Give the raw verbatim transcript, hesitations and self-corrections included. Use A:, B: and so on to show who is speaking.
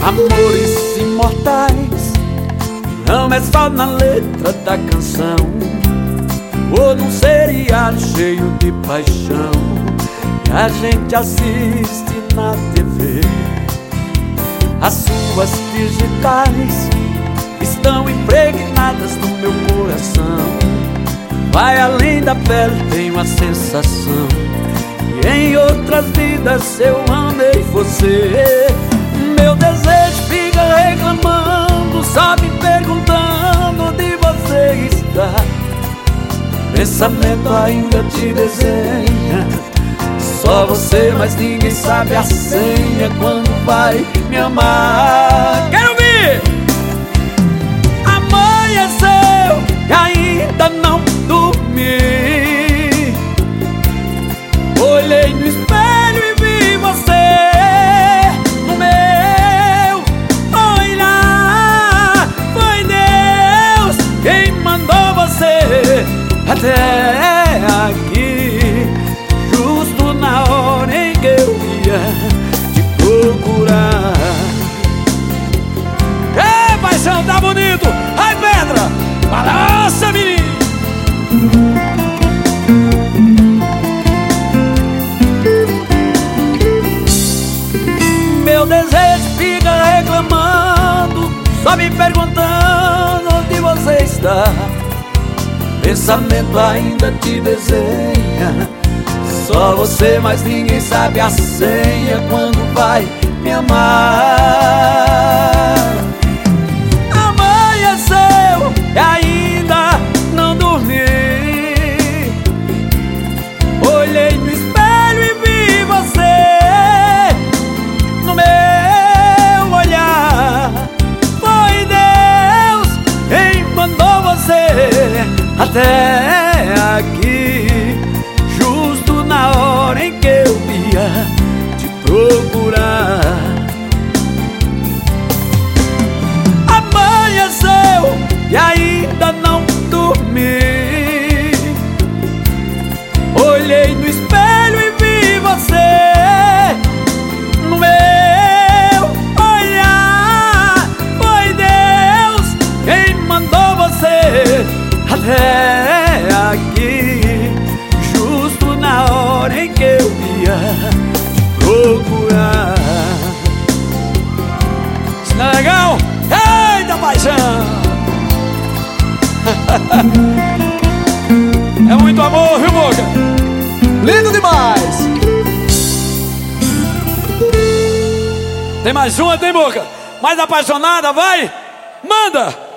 A: Amores imortais não é só na letra da canção ou num seriado cheio de paixão que a gente assiste na T V. As suas digitais estão impregnadas no meu coração. Vai além da pele, tenho a sensação que em outras vidas eu amei você. Meu desejo fica reclamando, só me perguntando onde você está. Pensamento ainda te desenha, só você, mas ninguém sabe a senha quando vai me amar. Quero ouvir! Amanheceu e ainda não dormi. Olhei no espelho e vi você no meu olhar. Foi Deus quem mandou você até aqui, justo na hora em que eu ia te procurar. Ei, paixão, tá bonito! Ai, pedra! Balança, menino! Meu desejo fica reclamando, só me perguntando onde você está. Pensamento ainda te desenha, só você, mas ninguém sabe a senha quando vai me amar. Amanheceu e ainda não dormi. Olhei no espelho e vi você no meu olhar. Foi Deus quem mandou você até aqui, justo na hora em que eu ia te procurar. Amanheceu e ainda não dormi. Olhei no espelho e vi você no meu olhar. Foi Deus quem mandou você até aqui, justo na hora em que eu ia te procurar. Isso não é legal? Eita, paixão! É muito amor, viu, Boca?
B: Lindo demais!
A: Tem mais uma, tem, Boca? Mais apaixonada, vai? Manda!